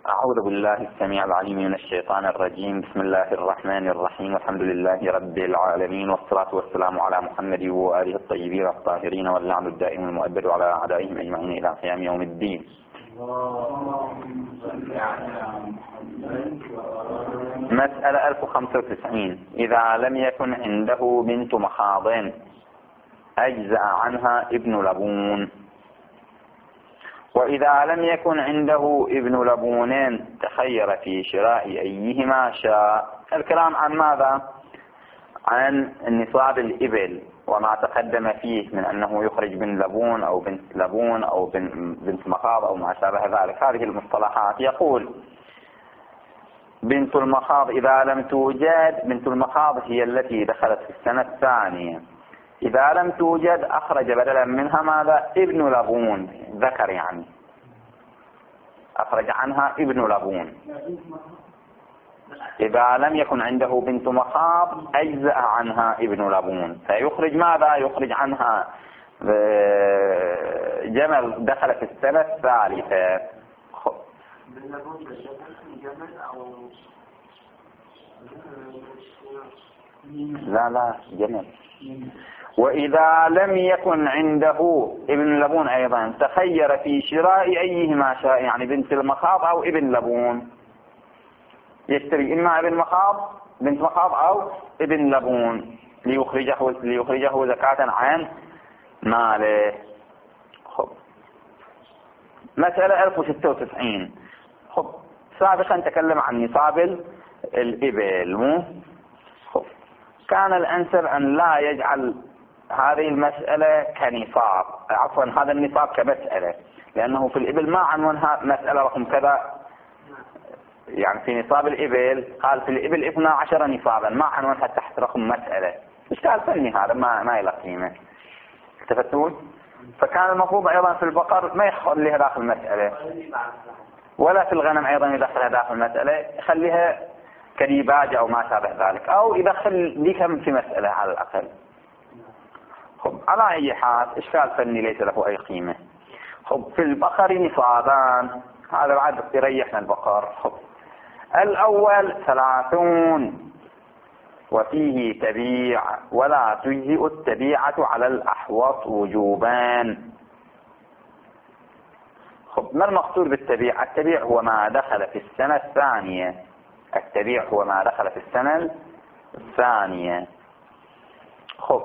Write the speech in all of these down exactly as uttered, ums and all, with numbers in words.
أعوذ بالله السميع العليم من الشيطان الرجيم. بسم الله الرحمن الرحيم. والحمد لله رب العالمين، والصلاة والسلام على محمد وآله الطيبين الطاهرين، واللعن الدائم المؤبد على أعدائهم أجمعين إلى قيام يوم الدين. مسألة ألف وخمسة وتسعين. إذا لم يكن عنده بنت مخاض أجزأ عنها ابن لبون، وإذا لم يكن عنده ابن لبون تخير في شراء أيهما شاء. الكلام عن ماذا؟ عن نصاب الإبل وما تقدم فيه من أنه يخرج بن لبون أو بنت لبون أو بنت مخاض أو ما شابه ذلك. هذه المصطلحات. يقول بنت المخاض إذا لم توجد، بنت المخاض هي التي دخلت في السنة الثانية، إذا لم توجد أخرج بدلا منها ماذا؟ ابن لبون، ذكر يعني، أخرج عنها ابن لبون. إذا لم يكن عنده بنت مخاض أجزأ عنها ابن لبون، فيخرج ماذا؟ يخرج عنها جمل دخل في السنة الثالثة. لا لا جمل. وإذا لم يكن عنده ابن لبون أيضا تخير في شراء أيهما شاء، يعني بنت المخاض أو ابن لبون، يشتري إما ابن مخاض بنت مخاض أو ابن لبون ليخرجه ليخرجه زكاة عن ماله. خب مسألة ألف وستة وتسعين. خب سابقا تكلم عن نصاب الإبل، مو خب كان الأنسب أن لا يجعل هذه المسألة كنصاب، عفوا هذا النصاب كمسألة، لأنه في الإبل ما عنونها مسألة رقم كذا، يعني في نصاب الإبل قال في الإبل اثنا عشر نصابا، ما عنونها تحت رقم مسألة. إشكال فني هذا، ما ما له قيمة. التفتون؟ فكان المفروض أيضا في البقر ما يخليها داخل المسألة، ولا في الغنم أيضا يدخلها داخل المسألة، يخليها كديباجة أو ما شابه ذلك، أو يدخل ذيكم في مسألة على الأقل. خب على أي حال إشكال فني ليس له أي قيمة. خب في البقر نصابان، هذا بعد يريحنا البقر. خب الأول ثلاثون وفيه تبيع، ولا تجزئ التبيعة على الأحوط وجوبان. خب ما المقصود بالتبيع؟ التبيع هو ما دخل في السنة الثانية، التبيع هو ما دخل في السنة الثانية. خب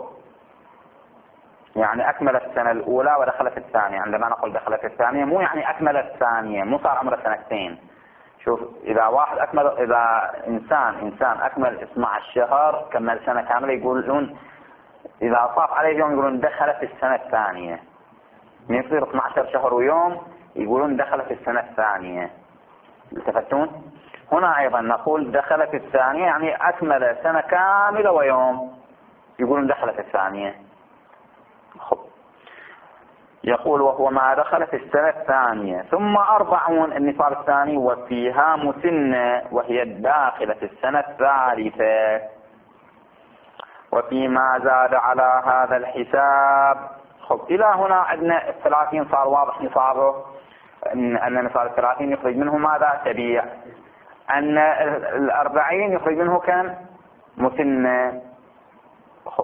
يعني أكمل السنة الأولى ودخل في الثانية. عندما نقول دخل في الثانية مو يعني أكمل الثانية، مو صار عمره سنتين. شوف، إذا واحد أكمل، إذا إنسان إنسان أكمل اثنا عشر شهر، كمل سنة كاملة، يقولون إذا صاف عليه يوم يقولون دخل في السنة الثانية. من يصير اثنا عشر شهر ويوم يقولون دخل في السنة الثانية. التفتون؟ هنا أيضا نقول دخل في الثانية، يعني أكمل سنة كاملة ويوم، يقولون دخل في الثانية. خب يقول وهو ما دخل في السنة الثانية. ثم أربعون النصاب الثاني، وفيها مسنة وهي الداخلة في السنة الثالثة. وفيما زاد على هذا الحساب. خب إلى هنا عندنا الثلاثين صار واضح نصابه، أن نصاب الثلاثين يخرج منه ماذا؟ تبيع. أن الأربعين يخرج منه كم؟ مسنة. خب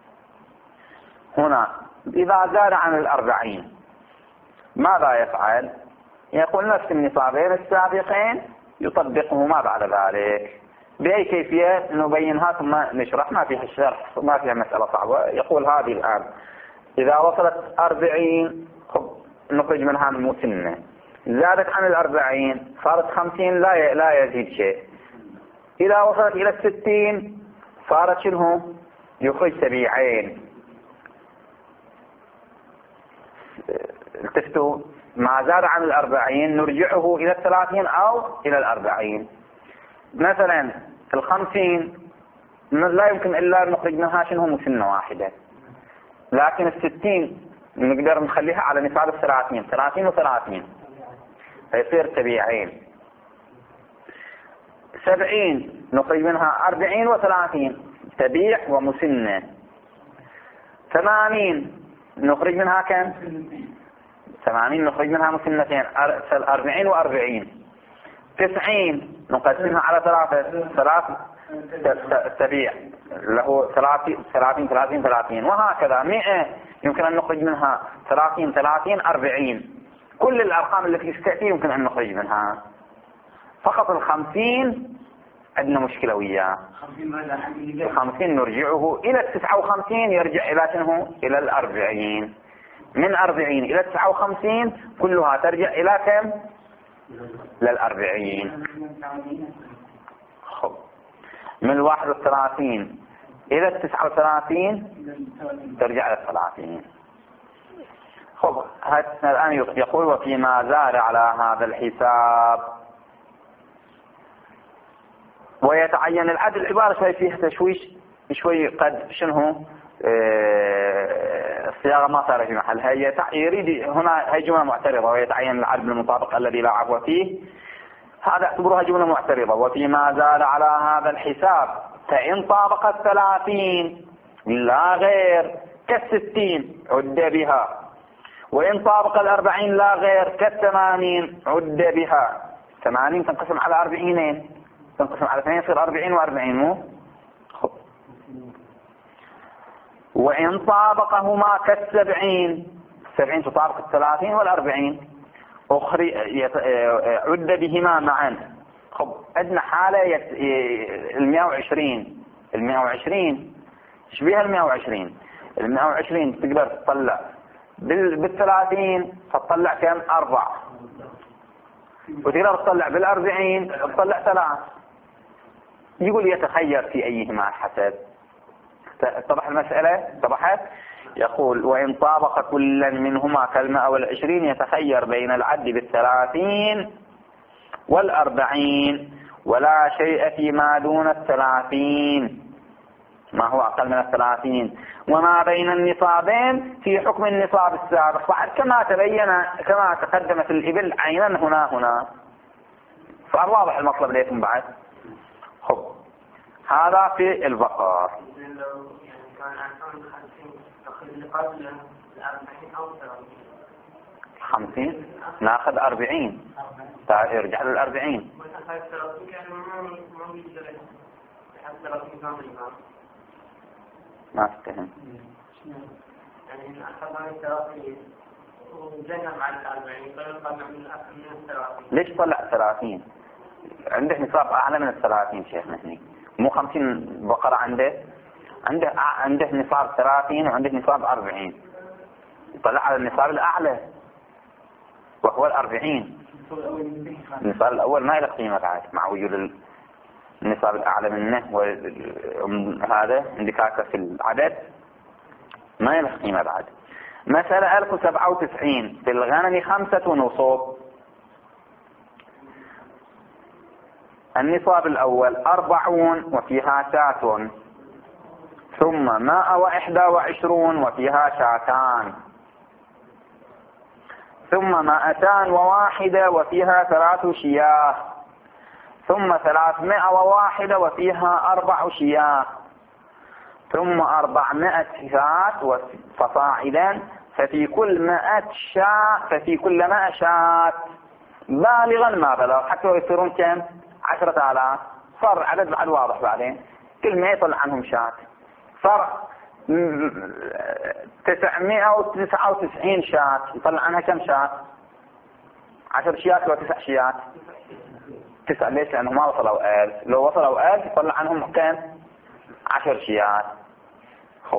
هنا إذا زاد عن الأربعين ماذا يفعل؟ يقول نفس النصابين السابقين يطبقه ما بعد ذلك. بأي كيفية نبينها ثم نشرح، ما فيها الشرح، ما فيها مسألة صعبة. يقول هذه الآن إذا وصلت أربعين نخرج منها مسنة، زادت عن الأربعين صارت خمسين، لا لا يزيد شيء. إذا وصلت إلى الستين صارت شنو؟ يخرج تبيعين. التفتوا؟ ما زاد عن الأربعين نرجعه إلى الثلاثين أو إلى الأربعين. مثلا الخمسين لا يمكن إلا نخرج منها شنو؟ مسنة واحدة، لكن الستين نقدر نخليها على نصاب الثلاثين، ثلاثين وثلاثين فيصير تبيعين. سبعين نخرج منها أربعين وثلاثين، تبيع ومسنة. ثمانين نخرج منها كم؟ ثمانين نخرج منها مسنتين، أربعين وأربعين. تسعين نقسمها على ثلاثة ثلاث تبيع له ثلاثين ثلاثين ثلاثين ثلاثين، وهكذا مئة يمكن أن نخرج منها ثلاثين ثلاثين أربعين. كل الأرقام التي تأتي يمكن أن نخرج منها. فقط الخمسين عندنا مشكلة وياه. الخمسين نرجعه إلى التسعة وخمسين، يرجع إلى شنو؟ إلى الأربعين. من أربعين إلى تسعة وخمسين كلها ترجع إلى كم؟ للأربعين. خب من الواحد والثلاثين إلى التسعة وثلاثين ترجع إلى الثلاثين. خب الآن يقول وفيما زاد على هذا الحساب ويتعين العدل. العبارة شوي فيها تشويش شوي، قد شنو اه الصياغة ما صار في محلها. يريد هنا هي جملة معترضة، ويتعين العدل بالمطابق الذي لا عفو فيه. هذا اعتبروها جملة معترضة. وفيما زاد على هذا الحساب فإن طابق الثلاثين لا غير كالستين عد بها، وإن طابق الأربعين لا غير كالثمانين عد بها. ثمانين تنقسم على أربعينين، تنقسم على اثنين يصير أربعين وأربعين مو؟ خب. وإن طابقهما كالسبعين، السبعين تطابق الثلاثين والأربعين أخري عد بهما معا. خب أدنى حالة يت... المئة وعشرين. المئة وعشرين شبيها المئة وعشرين. المئة وعشرين تقدر تطلع بال... بالثلاثين تطلع كم؟ أربع. وتقدر تطلع بالأربعين تطلع ثلاث. يقول يتخير في أيهما حسب. اتضح المسألة؟ اتضحت؟ يقول وإن طابق كل منهما كالمئة والعشرين يتخير بين العد بالثلاثين والأربعين، ولا شيء فيما دون الثلاثين ما هو أقل من الثلاثين، وما بين النصابين في حكم النصاب السابق. بعد كما تبين كما تقدمت الإبل عينا هنا هنا. فالواضح المطلب ليكم بعد. خب هذا في البقر. خمسين ناخذ أربعين يرجع للأربعين. ما استهم ليش طلع ثلاثين؟ عنده نصاب أعلى من الثلاثين شيخنا هني، مو خمسين بقرة عنده عنده عنده نصاب ثلاثين وعنده نصاب أربعين، طلع على النصاب الأعلى وهو الأربعين. النصاب الأول ما له قيمة بعد مع وجود النصاب الأعلى منه، وهذا اندكاكة في العدد ما له قيمة بعد. مسألة ألف وسبعة وتسعين في الغنم خمسة نصوب. النصاب الأول أربعون وفيها شاة، ثم ماء وإحدى وعشرون وفيها شاتان، ثم مائتان وواحدة وفيها ثلاث شياه، ثم ثلاثمائة وواحدة وفيها أربع شياه، ثم أربعمائة شاة فصاعدا، ففي كل مائة شاة ففي كل مائة شاة بالغا ما بلغ حتى يصيرون كم؟ عشرة آلاف. صار عدد بعد واضح بعدين كل ما يطلع عنهم شاة. صار تسعمائة وتسعة وتسعين شاة يطلع عنها كم شاة؟ عشر شيات ولا تسع شيات؟ تسع. ليش؟ لأنه ما وصلوا ألف. لو وصلوا ألف يطلع عنهم كم؟ عشر شيات. خب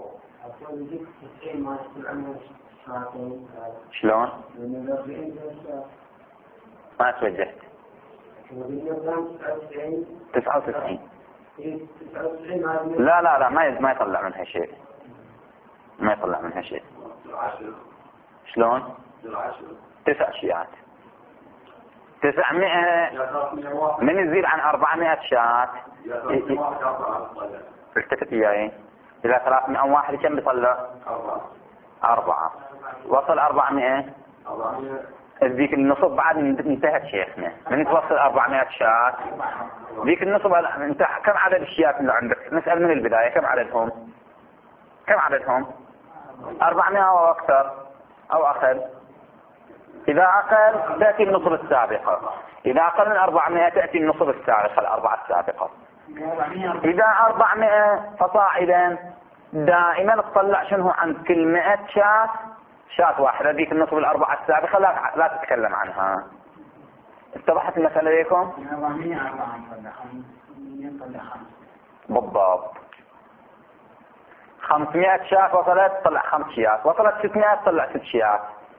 شلون؟ ما توجهت. تسعة وتسعين. لا لا لا ما ما يطلع منها شيء، ما يطلع منها شيء. شلون؟ تسع شيات. تسعمائة من يزيد عن أربعمائة شاة التفت وياي إلى ثلاثمائة واحد كم بيطلع؟ أربعة. وصل أربعمائة ذيك النصب بعد انتهت شيخنا. من يتوصل أربعمائة شاة ذيك النصب انت كم عدد الشيات اللي عندك؟ نسأل من البداية كم عددهم؟ كم عددهم؟ أربعمائة أو أكثر أو أقل. إذا أقل تأتي النصب السابقة، إذا أقل من أربعمائة تأتي النصب السابقة الأربعة السابقة. إذا أربعمائة فصاعدا دائما تطلع شنو عن كل مئة شاة شاة واحدة، ذيك النصب الأربعة السابقة لا لا تتكلم عنها. اتضحت المسألة ليكم؟ بالضبط. خمسمائة شاة وصلت تطلع خمس شيات، وصلت ستمائة تطلع ست شيات.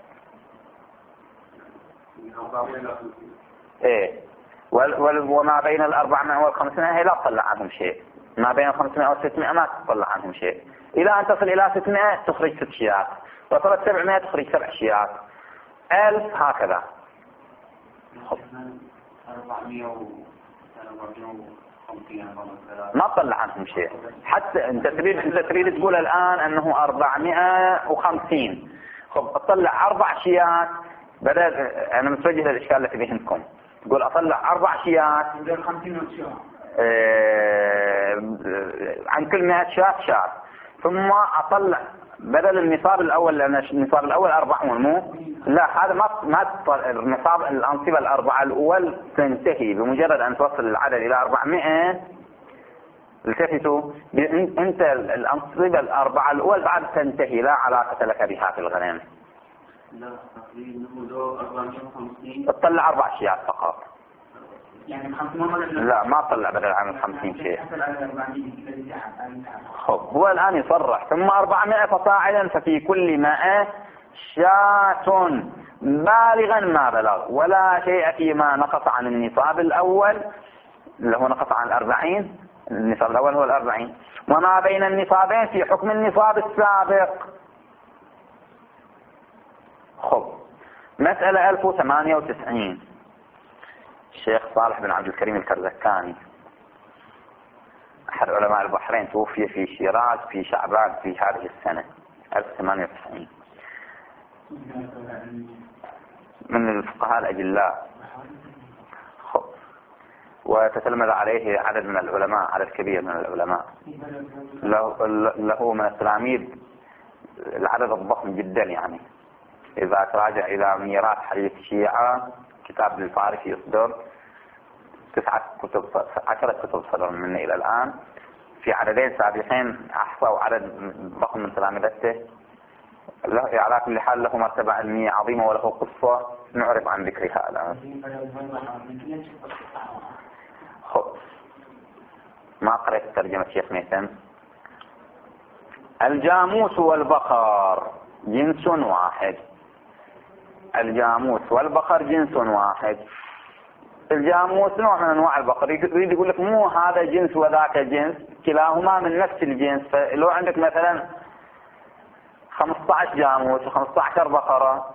ايه وما بين الأربعمائة والخمسمائة هي لا تطلع عنهم شيء، ما بين الخمسمائة والستمائة ما تطلع عنهم شيء. إلى أن تصل إلى ستمائة تخرج ست شيات، وصلت سبعمائة تخرج سبع شيات، ألف هكذا. ما تطلع عنهم شيء. حتى انت تريد انت تريد تقول الآن أنه أربعمائة وخمسين، خب اطلع أربع شيات بدل. أنا متوجه للإشكال التي بهمكم. تقول أطلع أربع شيات اه عن كل مئة شات شات، ثم أطلع بدل النصاب الأول، لأن النصاب الأول أربعون مو لا، هذا ما ما النصاب الأنصبة الأربعة الأول تنتهي بمجرد أن توصل العدد إلى أربعمائة. التفتوا أنت الأنصبة الأربعة الأول بعد تنتهي، لا علاقة لك بها في الغنم. تطلع أربع أشياء فقط. لا ما تطلع بدل عن الخمسين شيء. خب هو الآن يصرح ثم أربعمائة فصاعدا، ففي كل مائة شاة بالغا ما بلغ، ولا شيء فيما نقص عن النصاب الأول اللي هو نقص عن الأربعين. النصاب الأول هو الأربعين، وما بين النصابين في حكم النصاب السابق. خب مسألة ألف وثمانية وتسعين. الشيخ صالح بن عبد الكريم الكرزكاني أحد علماء البحرين توفي في شيراز في شعبان في هذه السنة ألف وثمانية وتسعين، من الفقهاء الأجلاء. خب وتتلمذ عليه عدد من العلماء، عدد كبير من العلماء، له, له من التلاميذ العدد الضخم جدا. يعني إذا تراجع إلى ميراث حديث الشيعة كتاب للفارسي يصدر تسعة كتب، عشرة كتب صدر منه إلى الآن، في عددين سابقين أحصوا عدد ضخم من تلامذته. على كل حال له مرتبة علمية عظيمة وله قصة نعرف عن ذكرها الآن. ما قرأت ترجمة شيخ ميثم. الجاموس والبقر جنس واحد. الجاموس والبقر جنس واحد. الجاموس نوع من انواع البقر، يريد يقول لك مو هذا جنس وذاك جنس، كلاهما من نفس الجنس. فلو عندك مثلا خمسة عشر جاموس وخمسة عشر بقرة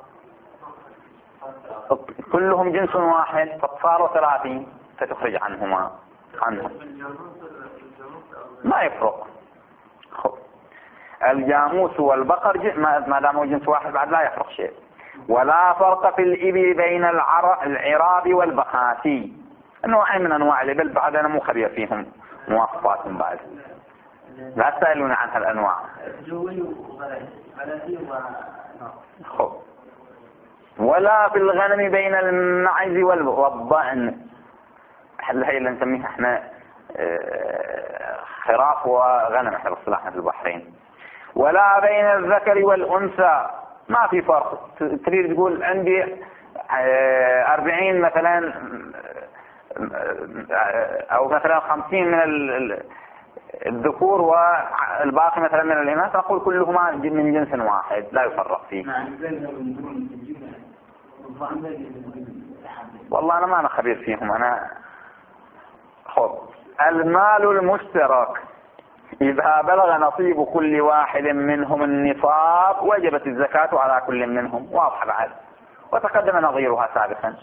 كلهم جنس واحد فصاروا ثلاثين، فتخرج عنهما عنهم ما يفرق. خب الجاموس والبقر ما داموا جنس واحد بعد لا يفرق شيء. ولا فرق في الإبل بين العراب والبخاسي، نوعين من أنواع الإبل بعد أنا مو خبير فيهم مواصفات بعد، لا تسألون عن هالأنواع. خب ولا في الغنم بين المعز والضأن، هي اللي نسميها احنا خراف وغنم احنا باصطلاحنا في البحرين. ولا بين الذكر والأنثى، ما في فرق. تريد تقول عندي أربعين مثلا أو مثلا خمسين من الذكور والباقي مثلا من الإناث، نقول كلهما من جنس واحد لا يفرق فيه. والله أنا ما أنا خبير فيهم أنا. خب المال المشترك إذا بلغ نصيب كل واحد منهم النصاب وجبت الزكاة على كل منهم، واضح بعد وتقدم نظيرها سابقا.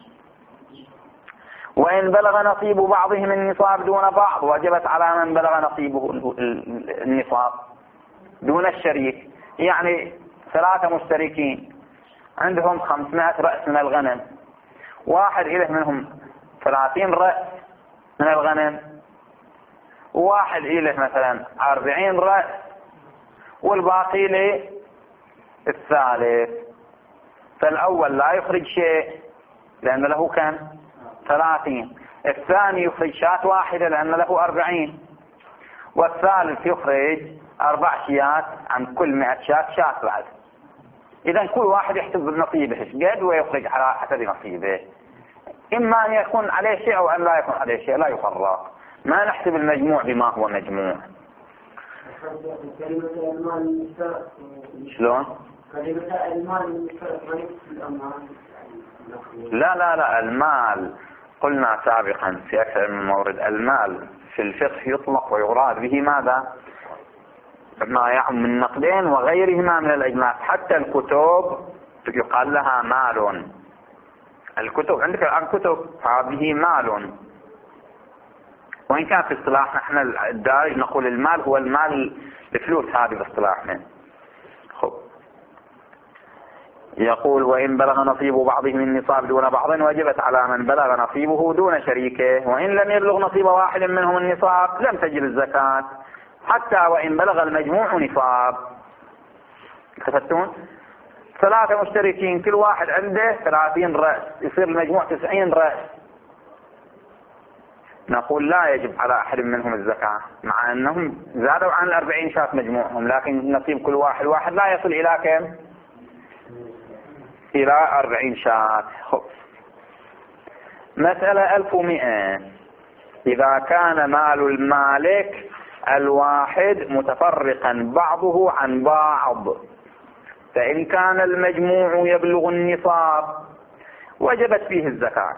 وإن بلغ نصيب بعضهم النصاب دون بعض وجبت على من بلغ نصيبه النصاب دون الشريك. يعني ثلاثة مشتركين عندهم خمسمائة رأس من الغنم، واحد إله منهم ثلاثين رأس من الغنم، وواحد إله مثلا أربعين رأس، والباقي له الثالث. فالأول لا يخرج شيء لأن له كم ثلاثين، الثاني يخرج شاة واحدة لأن له أربعين، والثالث يخرج أربع شيات عن كل مئة شاة شاة بعد. إذا كل واحد يحسب نصيبه قد ويخرج على حسب نصيبه، إما أن يكون عليه شيء أو أن لا يكون عليه شيء، لا يفرق، ما نحسب المجموع بما هو مجموع. شلون؟ لا لا لا المال قلنا سابقا في أكثر من مورد، المال في الفقه يطلق ويراد به ماذا؟ ما يعم من نقدين وغيرهما من الأجناس. حتى الكتب يقال لها مال، الكتب عندك الآن كتب هذه مال، وإن كان في اصطلاح نحن الدارج نقول المال هو المال الفلوس هذه باصطلاحنا. خب يقول وإن بلغ نصيب بعضهم النصاب دون بعض وجبت على من بلغ نصيبه دون شريكه، وإن لم يبلغ نصيب واحد منهم النصاب لم تجب الزكاة حتى وإن بلغ المجموع نصاب. تفتون؟ ثلاثة مشتركين كل واحد عنده ثلاثين رأس، يصير المجموع تسعين رأس، نقول لا يجب على أحد منهم الزكاة مع أنهم زادوا عن الأربعين شاة مجموعهم، لكن نصيب كل واحد واحد لا يصل إلى كم؟ إلى أربعين شاة. مسألة ألف ومئة. إذا كان مال المالك الواحد متفرقا بعضه عن بعض، فإن كان المجموع يبلغ النصاب وجبت فيه الزكاة.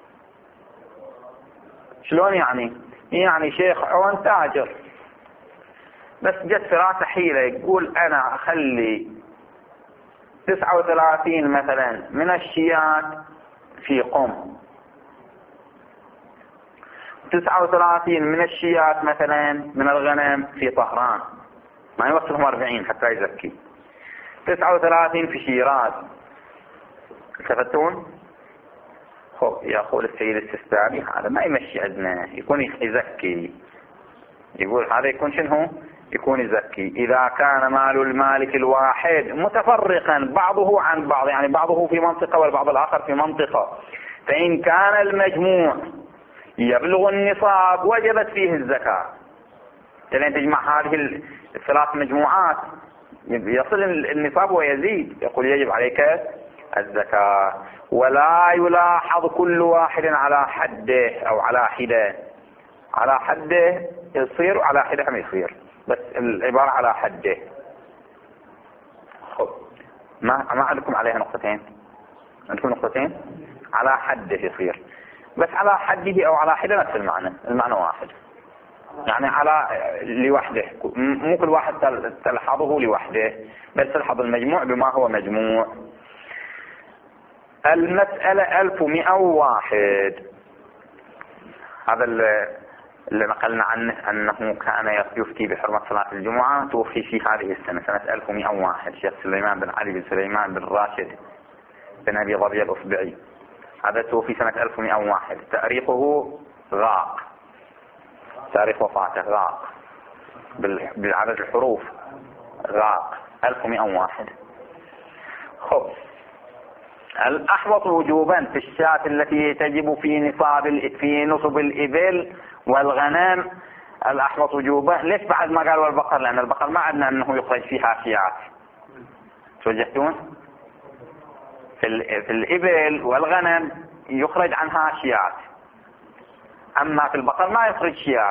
شلون يعني؟ يعني شيخ عون تاجر بس جت في راسه حيلة، يقول أنا أخلي تسعة وثلاثين مثلا من الشيات في قم، تسعة وثلاثين من الشيات مثلا من الغنم في طهران، ما يوصلهم أربعين حتى يزكي، تسعة وثلاثين في شيراز. تفتون؟ خب يقول السيد السيستاني هذا ما يمشي عندنا، يكون يزكي، يقول هذا يكون شنو؟ يكون يزكي. إذا كان مال المالك الواحد متفرقا بعضه عن بعض، يعني بعضه في منطقة والبعض الآخر في منطقة، فإن كان المجموع يبلغ النصاب وجبت فيه الزكاة. لأن تجمع هذه الثلاث مجموعات يصل النصاب ويزيد، يقول يجب عليك الزكاة. ولا يلاحظ كل واحد على حده أو على حده، على حده يصير وعلى حده هم يصير، بس العبارة على حده. خب ما ما عندكم عليها نقطتين؟ عندكم نقطتين؟ على حده يصير، بس على حده أو على حده نفس المعنى، المعنى واحد، يعني على لوحده، مو كل واحد تلحظه لوحده، بل تلحظ المجموع بما هو مجموع. المسألة ألف ومئة وواحد. هذا اللي نقلنا عنه أنه كان يفتي بحرمة صلاة الجمعة، توفي في هذه السنة سنة ألف ومئة وواحد، شيخ سليمان بن علي بن سليمان بن راشد بن أبي ظبي الأصبعي. هذا توفي سنة ألف ومئة وواحد، تاريخه غاق، تاريخ وفاته غاق بالعدد الحروف، غاق ألف ومئة وواحد. خب الأحوط وجوبا في الشاة التي تجب في نصاب في نصب الإبل والغنم، الأحوط وجوبا. ليش بعد ما قال والبقر؟ لأن البقر ما عندنا أنه يخرج فيها شيات، توجهتون؟ في, في الإبل والغنم يخرج عنها شيات، أما في البقر ما يخرج شيات.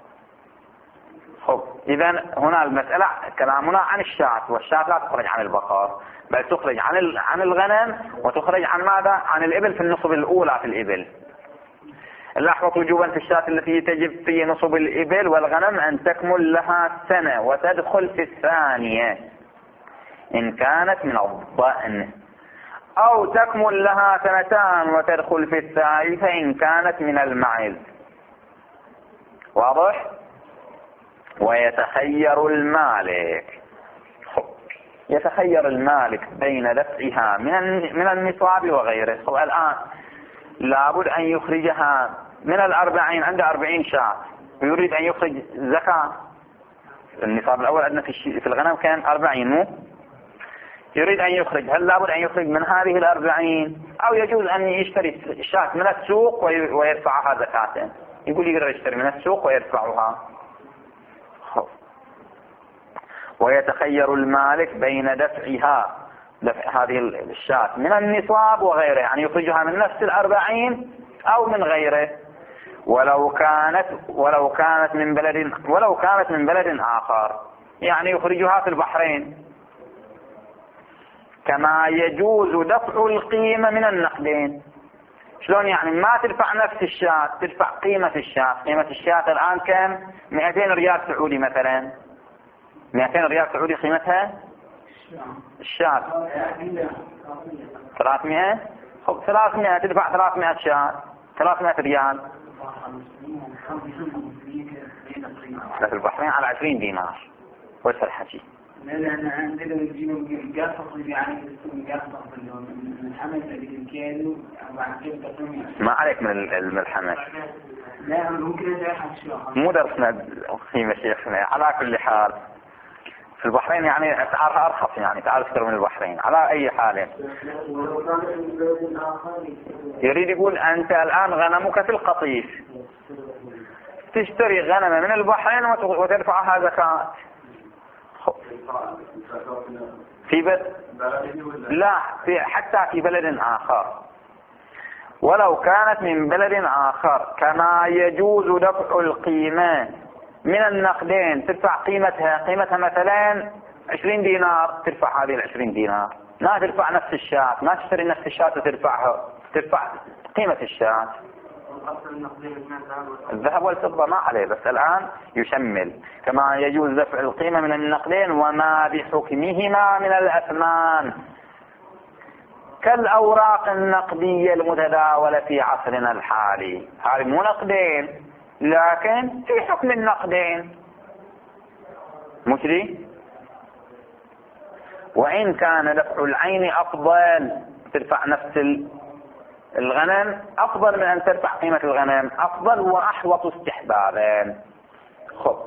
خب إذا هنا المسألة كلامنا عن الشاة، والشاة لا تخرج عن البقر بل تخرج عن عن الغنم، وتخرج عن ماذا؟ عن الإبل في النصب الأولى في الإبل. الأحوط وجوبا في الشاة التي تجب في نصب الإبل والغنم أن تكمل لها سنة وتدخل في الثانية إن كانت من الضأن، أو تكمل لها سنتان وتدخل في الثالثة إن كانت من المعز. واضح؟ ويتخير المالك، يتخير المالك بين دفعها من من النصاب وغيره. طبعا الآن لابد أن يخرجها من الأربعين، عنده أربعين شاة ويريد أن يخرج زكاة. النصاب الأول عندنا في في الغنم كان أربعين، مو يريد أن يخرج، هل لابد أن يخرج من هذه الأربعين أو يجوز أن يشتري شاة من السوق ويدفعها زكاة؟ يقول يقدر يشتري من السوق ويدفعها. ويتخير المالك بين دفعها، دفع هذه الشاة من النصاب وغيره، يعني يخرجها من نفس الأربعين أو من غيره، ولو كانت ولو كانت من بلد ولو كانت من بلد آخر، يعني يخرجها في البحرين. كما يجوز دفع القيمة من النقدين. شلون يعني؟ ما تدفع نفس الشاة، تدفع قيمة الشاة. قيمة الشاة الآن كم؟ مئتين ريال سعودي مثلا، مئتين ريال سعودي قيمتها الشاة. ثلاثمئة خب ثلاثمئة تدفع ثلاثمئة شاة، ثلاثمئة ريال. في البحرين على عشرين دينار. وش الحكي؟ لأن عندنا يجيبون قاس تخرج يعني السوق قاس تخرج من الحمل اللي الكيلو بعد كده تقوم. ما عليك من من الحمل. لا ممكن أحد شو. مو درسنا قيمة شيخنا. على كل حال في البحرين يعني أسعارها أرخص، يعني تعال أكثر من البحرين على أي حال. يريد يقول أنت الآن غنمك في القطيف، تشتري غنمة من البحرين وتدفعها زكاة. في بلد لا في حتى في بلد آخر، ولو كانت من بلد آخر. كما يجوز دفع القيمة من النقدين، تدفع قيمتها قيمتها مثلا عشرين دينار، تدفع هذه العشرين دينار، ما تدفع نفس الشاة، ما تشتري نفس الشاة وتدفعها، تدفع قيمة الشاة. الذهب والفضة ما عليه، بس الآن يشمل. كما يجوز دفع القيمة من النقدين وما بحكمهما من الأثمان، كالأوراق النقدية المتداولة في عصرنا الحالي. هذه مو نقدين لكن في حكم النقدين، مشري. وإن كان دفع العين أفضل، تدفع نفس الغنم أفضل من أن تدفع قيمة الغنم، أفضل وأحوط استحبابا. خب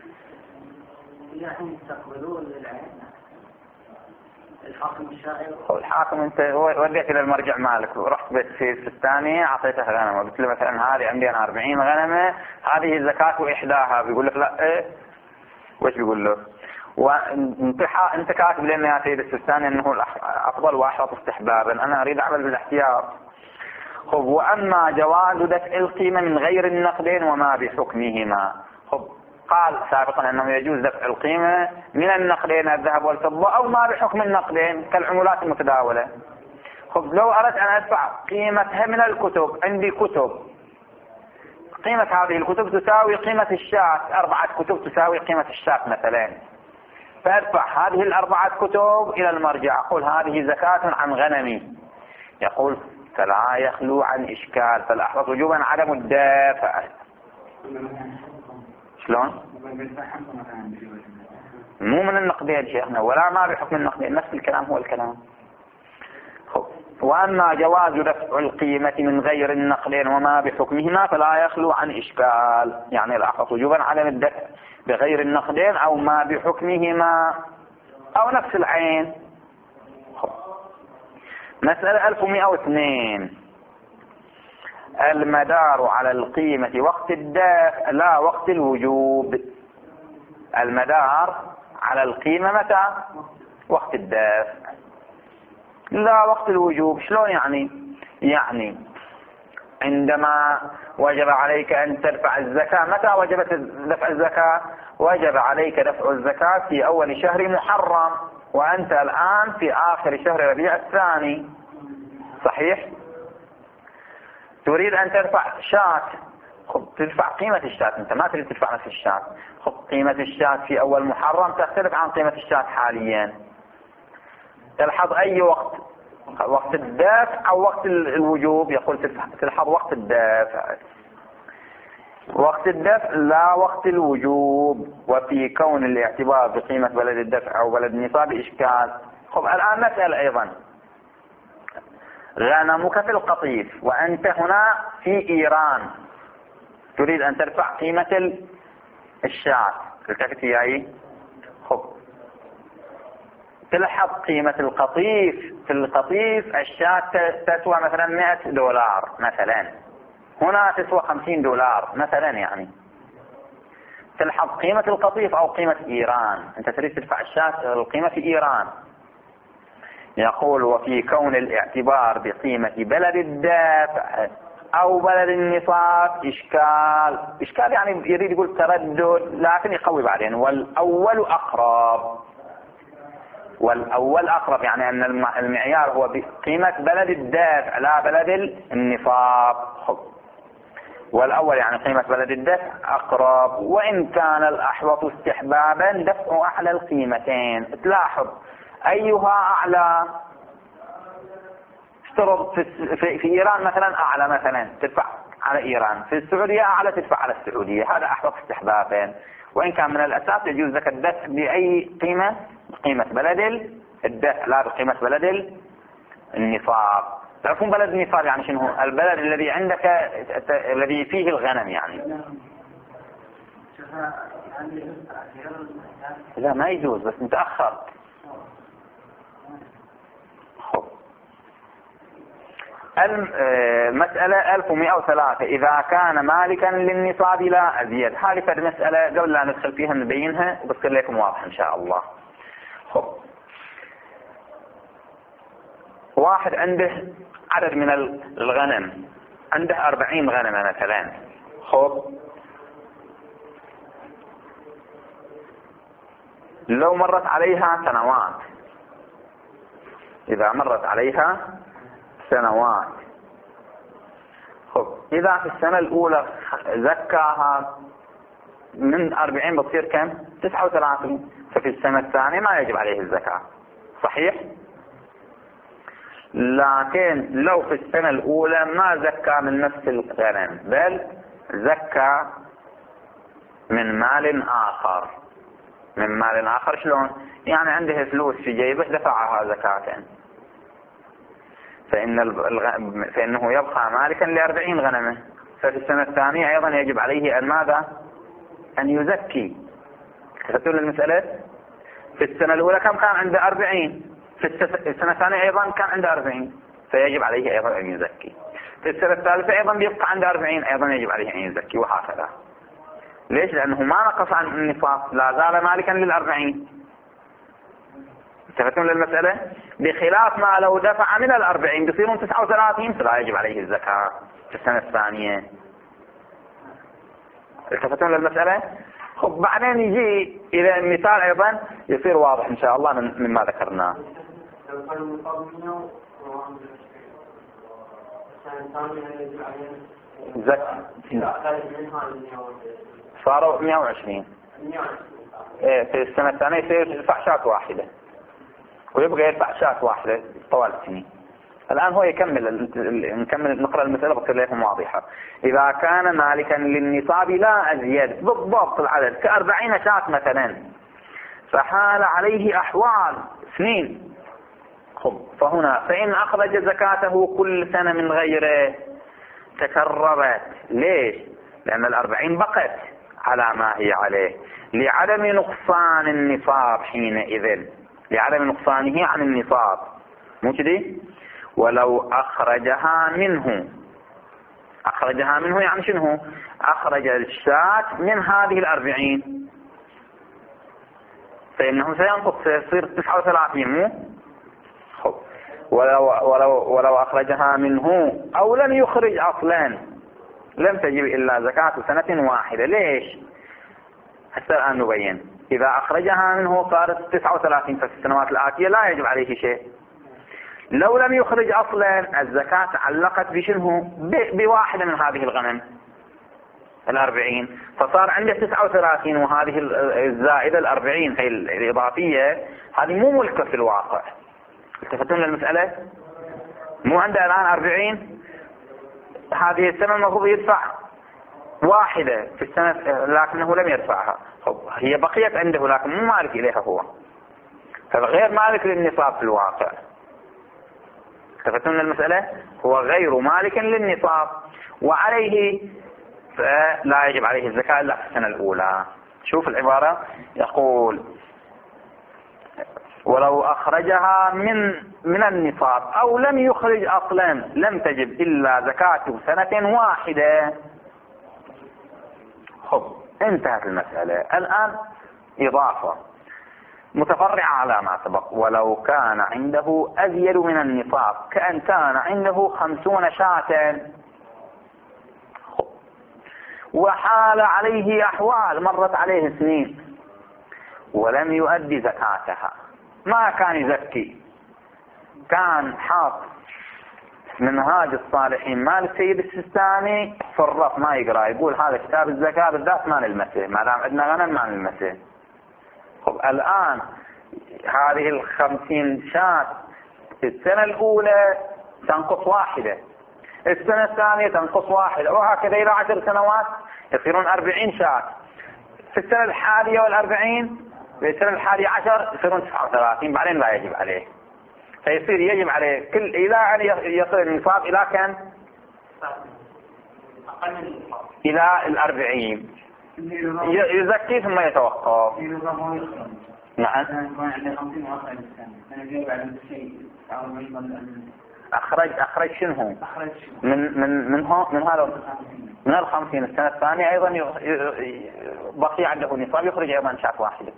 الحاكم الشاعر. الحاكم انت وديت الى المرجع مالك ورحت بيت في الثانية اعطيته غنمه، قلت له مثلا هذه عندي انا أربعين غنمة، هذه الزكاة واحداها، بيقول لك لا ايه، وش بيقول له؟ وانت انت كاتب لنا يا سيد السيستاني انه افضل واحوط استحبابا، انا اريد اعمل بالاحتياط. خب واما جواز دفع القيمة من غير النقدين وما بحكمهما. خب قال سابقا انه يجوز دفع القيمة من النقدين الذهب والفضة او ما بحكم النقدين كالعملات المتداولة. خب لو اردت ان ادفع قيمتها من الكتب، عندي كتب، قيمة هذه الكتب تساوي قيمة الشاة، اربعة كتب تساوي قيمة الشاة مثلا، فادفع هذه الاربعة كتب الى المرجع، اقول هذه زكاة عن غنمي، يقول فلا يخلو عن اشكال، فالاحوط وجوبا عدم الدافع. شلون؟ مو من النقدين شيخنا ولا ما بحكم النقدين، نفس الكلام هو الكلام. واما جواز دفع القيمة من غير النقدين وما بحكمهما فلا يخلو عن اشكال، يعني الاحوط وجوبا عدم الدفع بغير النقدين او ما بحكمهما او نفس العين. مسألة ألف ومئة واثنين. المدار على القيمة وقت الدفع لا وقت الوجوب. المدار على القيمة متى؟ وقت الدفع لا وقت الوجوب. شلون يعني؟ يعني عندما وجب عليك أن تدفع الزكاة، متى وجبت دفع الزكاة؟ وجب عليك دفع الزكاة في أول شهر محرم، وأنت الآن في آخر شهر ربيع الثاني، صحيح؟ تريد أن تدفع شاة، خب تدفع قيمة الشاة، أنت ما تريد تدفع نفس الشاة. خب قيمة الشاة في أول محرم تختلف عن قيمة الشاة حاليا. تلحظ أي وقت؟ وقت الدفع أو وقت الوجوب؟ يقول تلحظ وقت الدفع. وقت الدفع لا وقت الوجوب. وفي كون الاعتبار بقيمة بلد الدفع أو بلد النصاب إشكال. خب الآن نسأل أيضا، غنمك في القطيف وأنت هنا في إيران، تريد أن تدفع قيمة الشاة، التفت وياي. خب تلحظ قيمة القطيف، في القطيف الشاة تسوى مثلا مئة دولار مثلا، هنا تسوى خمسين دولار مثلا. يعني تلحظ قيمة القطيف أو قيمة إيران، أنت تريد تدفع الشاة القيمة في إيران. يقول وفي كون الاعتبار بقيمة بلد الدافع أو بلد النصاب إشكال. إشكال يعني يريد يقول تردد، لكن يقوي بعدين. والأول أقرب، والأول أقرب يعني أن المعيار هو بقيمة بلد الدافع لا بلد النصاب. والأول يعني قيمة بلد الدفع أقرب، وإن كان الأحوط استحبابا دفع أعلى القيمتين. تلاحظ أيها أعلى. افترض في, في, في إيران مثلا أعلى مثلا تدفع على إيران، في السعودية أعلى تدفع على السعودية، هذا أحوط استحبابا. وإن كان من الأساس يجوز لك الدفع بأي قيمة، قيمة بلد الدفع لا بقيمة بلد النصاب. تعرفون بلد النصاب يعني شنو؟ البلد الذي عندك الذي فيه الغنم يعني. لا ما يجوز بس متأخر. خب المسألة ألف ومئة وثلاثة إذا كان مالكا للنصاب لا أزيد. هذه فد مسألة قبل لا ندخل فيها نبينها وبصير لكم واضح إن شاء الله. خب واحد عنده عدد من الغنم، عنده أربعين غنم مثلا. خب لو مرت عليها سنوات، إذا مرت عليها سنوات، خب إذا في السنة الأولى زكاها من أربعين بتصير كم؟ تسعة وثلاثين، ففي السنة الثانية ما يجب عليه الزكاة. صحيح؟ لكن لو في السنة الأولى ما زكى من نفس الغنم بل زكى من مال آخر. من مال آخر شلون؟ يعني عنده فلوس في جيبه دفعها زكاة، فإن الغ... فإنه يبقى مالكا لأربعين غنمه، ففي السنة الثانية أيضا يجب عليه أن ماذا؟ أن يزكي. تفتون المسألة؟ في السنة الأولى كم كان عنده؟ أربعين. في السنة الثانية أيضا كان عنده أربعين، فيجب عليه أيضا أن يزكي. في السنة الثالثة أيضا بيبقى عنده أربعين، أيضا يجب عليه أن يزكي، وهكذا. ليش؟ لأنه ما نقص عن النصاب، لا زال مالكا للأربعين. تفتون للمسألة؟ بخلاف ما لو دفع من الأربعين بيصيرون تسعة وثلاثين، فلا يجب عليه الزكاة في السنة الثانية. تفتون للمسألة؟ خب بعدين يجي إلى المثال أيضا يصير واضح إن شاء الله من مما ذكرناه. زكاة صاروا مئة وعشرين. إيه في السنة الثانية يصير يدفع شاة واحدة، ويبقى يدفع شاة واحدة طوال السنين. الآن هو يكمل نكمل نقرأ المسألة بتصير لكم واضحة. إذا كان مالكا للنصاب لا أزيد بالضبط العدد كأربعين شاة مثلا، فحال عليه أحوال سنين. خب فهنا فإن أخرج زكاته كل سنة من غيره تكررت. ليش؟ لأن الأربعين بقت على ما هي عليه لعدم نقصان النصاب حينئذ، لعدم نقصانه عن النصاب، مو كذي؟ ولو أخرجها منه، أخرجها منه يعني شنو؟ أخرج الشاة من هذه الأربعين، فإنه سينقص يصير تسعة وثلاثين، مو؟ خب ولو, ولو, ولو أخرجها منه أو لم يخرج أصلا لم تجب إلا زكاة سنة واحدة. ليش؟ حتى الآن نبين. إذا أخرجها منه صارت تسعة وثلاثين، ففي السنوات الآتية لا يجب عليه شيء. لو لم يخرج أصلا الزكاة تعلقت بشنه؟ بواحدة من هذه الغنم الأربعين، فصار عنده تسعة وثلاثين، وهذه الزائدة الأربعين هي الإضافية هذه مو ملكة في الواقع. التفتون للمسألة؟ مو عنده الآن أربعين، هذه السنة المفروض يدفع واحدة في السنة لكنه لم يدفعها، هي بقيت عنده لكن مو مالك إليها هو، فغير مالك للنصاب في الواقع. تفتون المسألة؟ هو غير مالك للنصاب وعليه فلا يجب عليه الزكاة إلا في السنة الأولى. شوف العبارة، يقول ولو أخرجها من من النصاب أو لم يخرج أصلا لم تجب إلا زكاة سنة واحدة. خب انتهت المسألة. الآن إضافة متفرعة على ما سبق. ولو كان عنده أزيد من النصاب كأن كان عنده خمسون شاة وحال عليه أحوال، مرت عليه سنين ولم يؤدي زكاتها، ما كان يزكي، كان حاط منهاج الصالحين مال السيد السيستاني في الرف ما يقرأ، يقول هذا كتاب الزكاة بالذات ما نلمسه، ما دام عندنا غنم ما نلمسه. خب الآن هذه الخمسين شاة السنة الأولى تنقص واحدة، السنة الثانية تنقص واحدة، وهكذا إلى عشر سنوات يصيرون أربعين شاة. في السنة الحادية والأربعين في السنة الحادية عشر يصيرون تسعة وثلاثين، بعدين لا يجب عليه. فيصير يجب عليه كل إلى أن يصل النصاب إلى كم؟ إلى الأربعين يزكي ثم يتوقف. نعم. أخرج أخرج شنو؟ من من من هو من هذا من الخمسين السنة الثانية أيضا بقي عنده نصاب يخرج أيضا شاة واحدة.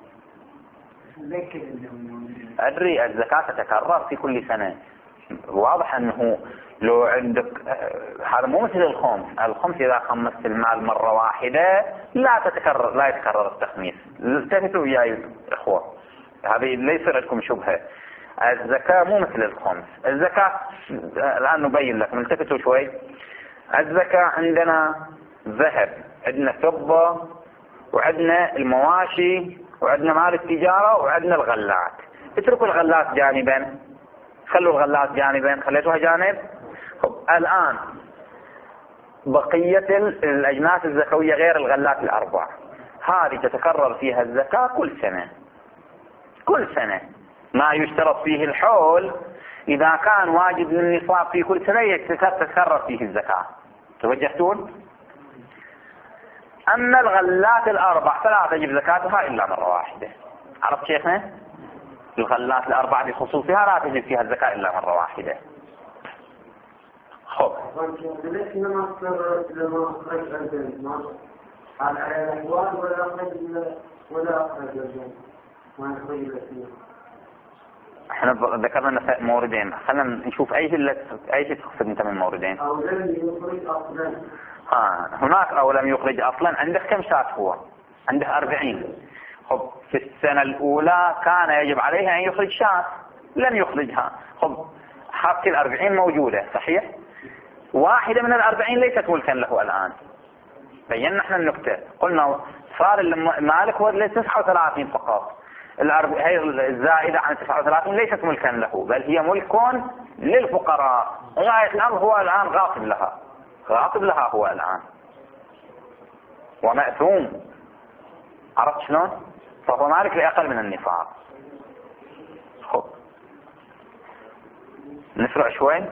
أدري الزكاة تتكرر في كل سنة. واضح أنه لو عندك هذا مو مثل الخمس، الخمس إذا خمست المال مرة واحدة لا تتكرر، لا يتكرر التخميس. التفتوا وياي إخوة، هذه ليس عندكم شبهة. الزكاة مو مثل الخمس. الزكاة الآن نبين لكم، التفتوا شوي. الزكاة عندنا ذهب، عندنا فضة، وعندنا المواشي، وعندنا مال التجارة، وعندنا الغلات. اتركوا الغلات جانبا، خلوا الغلات جانبا، خليتوها جانب. خب الآن بقية الأجناس الزكوية غير الغلات الأربع، هذه تتكرر فيها الزكاة كل سنة. كل سنة ما يشترط فيه الحول، إذا كان واجب للنصاب في كل سنة تتكرر فيه الزكاة. توجهتون؟ أما الغلات الأربع فلا تجب زكاتها إلا مرة واحدة. عرفت شيخنا؟ الغلات الأربع بخصوصها لا تجب فيها الزكاة إلا مرة واحدة. خب ليش لما أخرج لما أخرج البنت على الأحوال ولا أخرج ولا أخرج البنت ما أخرج الأسماء. احنا ذكرنا موردين، خلينا نشوف أي اللي أي شيء تقصد أنت من موردين. أو لم يخرج أصلا. ها هناك أو لم يخرج أصلا. عندك كم شاة هو؟ عنده أربعين. خب في السنة الأولى كان يجب عليه أن يخرج شاة، لم يخرجها. خب حق الأربعين موجودة صحيح؟ واحدة من الأربعين ليست ملكا له الآن. بينا احنا النكتة، قلنا صار المالك هو تسعة وثلاثين فقط، هي الزائدة عن تسعة وثلاثين ليست ملكا له، بل هي ملك للفقراء. غاية الأمر هو الآن غاصب لها، غاصب لها هو الآن ومأثوم. عرفت شلون؟ فهو مالك لأقل من النصاب. خب نسرع شوي.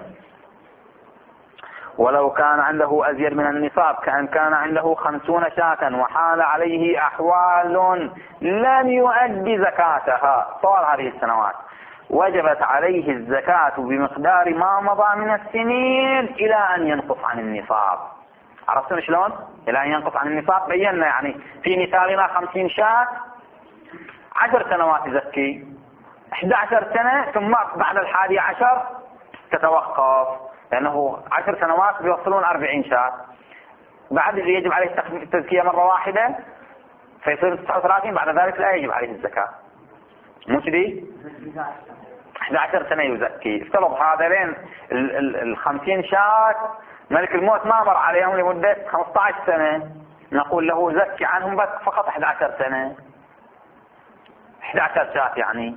ولو كان عنده أزيد من النصاب كأن كان عنده خمسون شاة وحال عليه أحوال لم يؤدي زكاتها طوال هذه السنوات، وجبت عليه الزكاة بمقدار ما مضى من السنين إلى أن ينقص عن النصاب. عرفتم شلون؟ إلى أن ينقص عن النصاب. بينا يعني في مثالنا خمسين شاة عشر سنوات يزكي، إحدى عشر سنة ثم بعد الحادي عشر تتوقف، لأنه عشر سنوات بيوصلون أربعين شاة. بعد اللي يجب عليه التزكية مرة واحدة فيصير تسعة وثلاثين، بعد ذلك لا يجب عليه الزكاة. مو كذي؟ إحدى عشر سنة يزكي. افترض هذين الخمسين شاة ملك الموت ما مر عليهم لمدة خمسة عشر سنة، نقول له زكي عنهم بس فقط إحدى عشر سنة، إحدى عشر شاة يعني.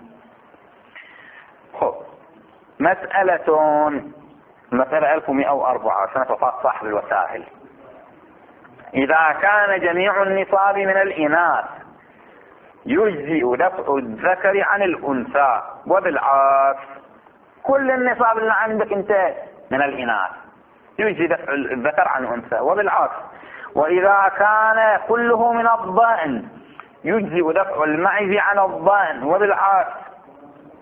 خب مسألة مسألة ألف ومئة وأربعة سنة وفاة صاحب الوسائل. إذا كان جميع النصاب من الإناث يجزئ دفع الذكر عن الأنثى وبالعكس. كل النصاب اللي عندك أنت من الإناث يجزي دفع الذكر عن الأنثى وبالعكس. وإذا كان كله من الضأن يجزئ دفع المعز عن الضأن وبالعكس.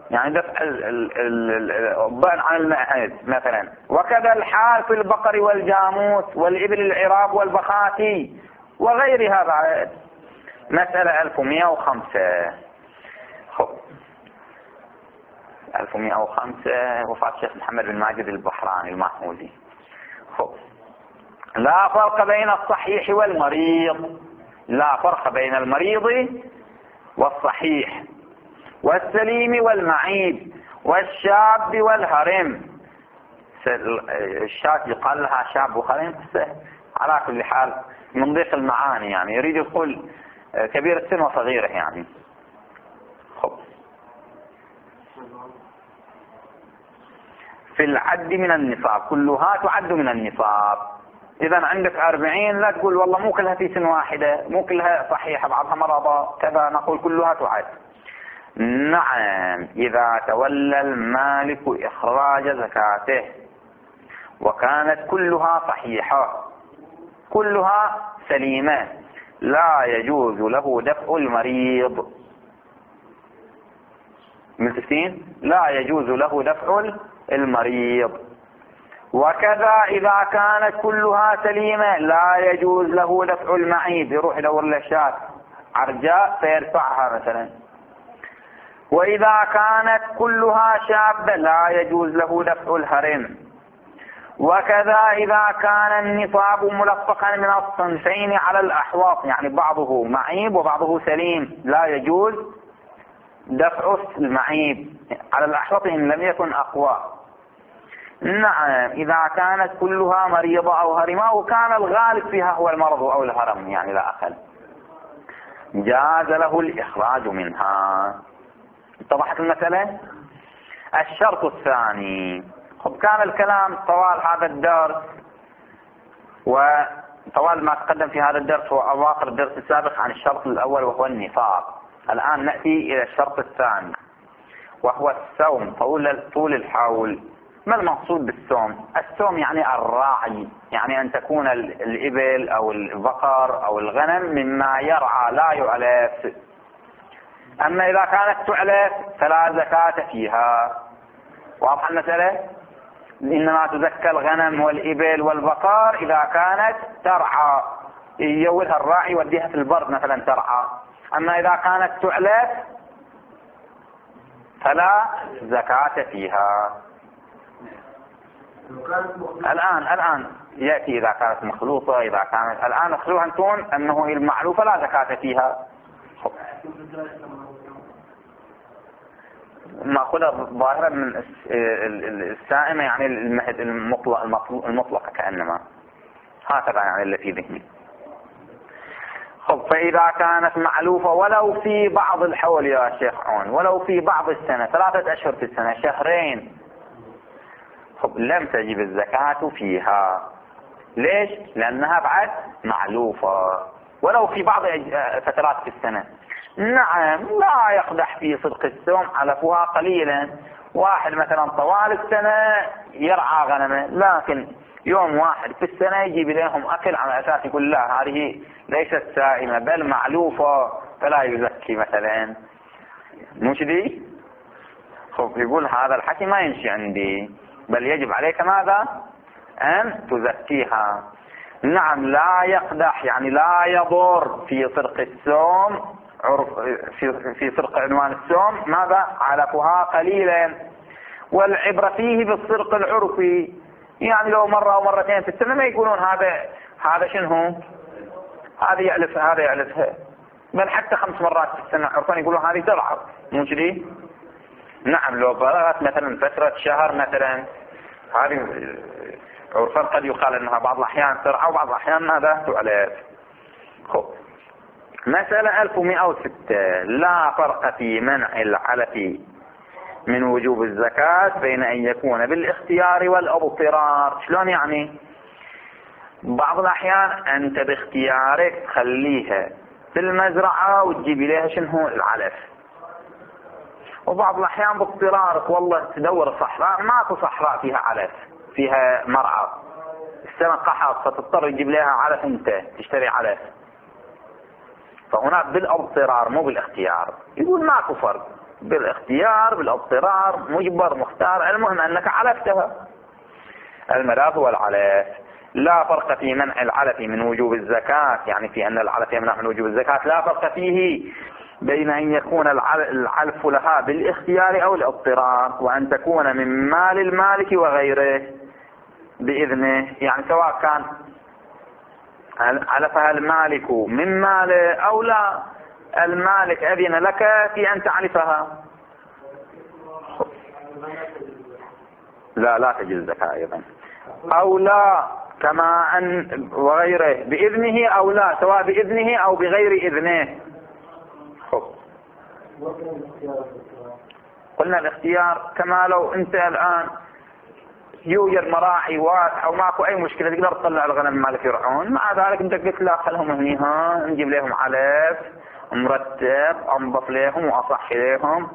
يعني دفع الضأن عن المعز مثلا. وكذا الحال في البقر والجاموس والإبل العراب والبخاتي وغيرها بعد. مسألة ألف ومئة وخمسة. خب ألف ومئة وخمسة وفاة الشيخ محمد بن ماجد البحراني المحمودي. خب لا فرق بين الصحيح والمريض، لا فرق بين المريض والصحيح والسليم والمعيب والشاب والهرم. الشاب يقال لها شاب وهرم على كل حال من ضيق المعاني، يعني يريد يقول كبير السن وصغيره يعني. خب في العد من النصاب، كلها تعد من النصاب. إذا عندك أربعين لا تقول والله مو كلها في سن واحدة، مو كلها صحيحة بعضها مرضى كذا، نقول كلها تعد. نعم إذا تولى المالك إخراج زكاته وكانت كلها صحيحة كلها سليمة لا يجوز له دفع المريض. متفقين؟ لا يجوز له دفع المريض. وكذا إذا كانت كلها سليمة لا يجوز له دفع المعيب، يروح يدور له شاة عرجاء فيرفعها مثلا. وإذا كانت كلها شابة لا يجوز له دفع الهرم. وكذا إذا كان النصاب ملفقا من الصنفين على الأحواط، يعني بعضه معيب وبعضه سليم، لا يجوز دفع المعيب على الأحواط إن لم يكن أقوى. نعم إذا كانت كلها مريضة أو هرمة وكان الغالب فيها هو المرض أو الهرم يعني لا أقل، جاز له الإخراج منها. اتضحت المسألة؟ الشرط الثاني. خب كان الكلام طوال هذا الدرس وطوال ما تقدم في هذا الدرس وأواخر الدرس السابق عن الشرط الأول وهو النفاق. الآن نأتي إلى الشرط الثاني وهو الصوم طول طول الحول. ما المقصود بالصوم؟ الصوم يعني الراعي، يعني أن تكون الإبل أو البقر أو الغنم مما يرعى لا يعلف. أما إذا كانت تعلف فلا زكاة فيها. واضح المسألة؟ إنما تزكى الغنم والإبل والبقر إذا كانت ترعى، يولها الراعي يوديها في البر مثلا ترعى. أما إذا كانت تعلف فلا زكاة فيها. الآن الآن يأتي إذا كانت مخلوطة، إذا كانت الآن خلوها أنتون أنه المعلوفة لا زكاة فيها. مأخوذة ظاهرة من السائمة يعني المهد المطلق المطلقة كأنما هكذا يعني اللي في ذهني. خب فإذا كانت معلوفة ولو في بعض الحول يا شيخ عون، ولو في بعض السنة، ثلاثة أشهر في السنة، شهرين، خب لم تجب الزكاة فيها. ليش؟ لأنها بعد معلوفة ولو في بعض فترات في السنة. نعم لا يقدح في صدق السوم علفها قليلا. واحد مثلا طوال السنة يرعى غنمه، لكن يوم واحد في السنة يجيب لهم أكل على أساس يقول لا هذه ليست سائمة بل معلوفة فلا يزكي مثلا. مش دي؟ خب يقول هذا الحكي ما يمشي عندي، بل يجب عليك ماذا؟ أن تزكيها. نعم لا يقدح يعني لا يضر في صدق السوم، عرف في في صدق عنوان السوم ماذا؟ علفها قليلا. والعبرة فيه بالصدق العرفي، يعني لو مرة أو مرتين في السنة ما يقولون هذا هذا شنو؟ هذا يعلف هذا يعلفها، بل حتى خمس مرات في السنة عرفا يقولون هذه ترعى. مو كذي؟ نعم لو بلغت مثلا فترة شهر مثلا هذه عرفا قد يقال أنها بعض الأحيان ترعى وبعض الأحيان ماذا؟ تعلف. خب مسألة ألف ومئة وستة. لا فرق في منع العلف من وجوب الزكاة بين أن يكون بالاختيار والاضطرار. شلون يعني؟ بعض الأحيان أنت باختيارك تخليها في المزرعة وتجيب إليها شنو؟ العلف. وبعض الأحيان باضطرارك والله تدور الصحراء ماكو صحراء فيها علف، فيها مرعى، السنة قحط فتضطر تجيب لها علف أنت تشتري علف. فهنا بالاضطرار مو بالاختيار. يقول ماكو فرق بالاختيار بالاضطرار مجبر مختار، المهم أنك علفتها. المدار هو العلف. لا فرق في منع العلف من وجوب الزكاة، يعني في أن العلف يمنع من وجوب الزكاة، لا فرق فيه بين أن يكون العلف لها بالاختيار أو الاضطرار، وأن تكون من مال المالك وغيره بإذنه، يعني سواء كان علفها المالك من ماله أو لا، المالك أذن لك في أن تعلفها. لا لا تجوز الزكاة أيضا، أو لا كما أن وغيره بإذنه أو لا، سواء بإذنه أو بغير إذنه. قلنا الاختيار كما لو أنت الآن يوجد مراعي واسعة وماكو أي مشكلة تقدر تطلع الغنم مالك يرعون، مع ذلك أنت قلت لا خلهم هني، ها نجيب لهم علف مرتب أنظف لهم وأصح لهم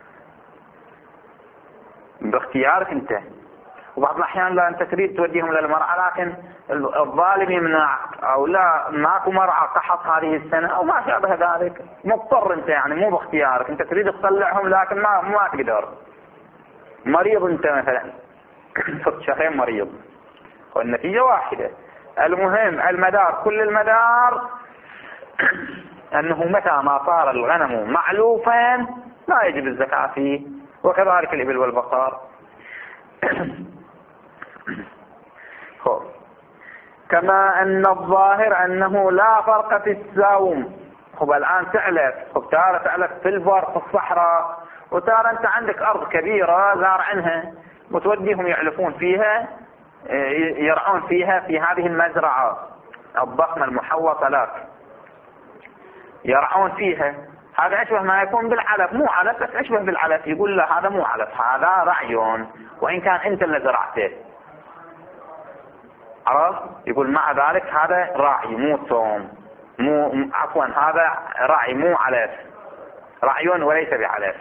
باختيارك أنت. وبعض الأحيان لا أنت تريد توديهم للمرعى لكن الظالم يمنع، أو لا ماكو مرعى قحط هذه السنة أو ما شابه ذلك، مضطر أنت يعني مو باختيارك، أنت تريد تطلعهم لكن ما ما تقدر. مريض أنت مثلا صرت شهرين مريض والنتيجة واحدة. المهم المدار كل المدار أنه متى ما صار الغنم معلوفا لا يجب الزكاة فيه، وكذلك الإبل والبقر. كما أن الظاهر أنه لا فرق في السوم. هو الآن تعلف، تارة تعلف في البر في الصحراء، وتارة أنت عندك أرض كبيرة زارعنها وتوديهم يعلفون فيها يرعون فيها في هذه المزرعة الضخمة المحوطة لك يرعون فيها. هذا أشبه ما يكون بالعلف، مو علف بس أشبه بالعلف. يقول له هذا مو علف، هذا رعي، وإن كان أنت اللي زرعته. عرف؟ يقول مع ذلك هذا راعي مو صوم، مو عفوا هذا راعي مو علف، رعي وليس بعلف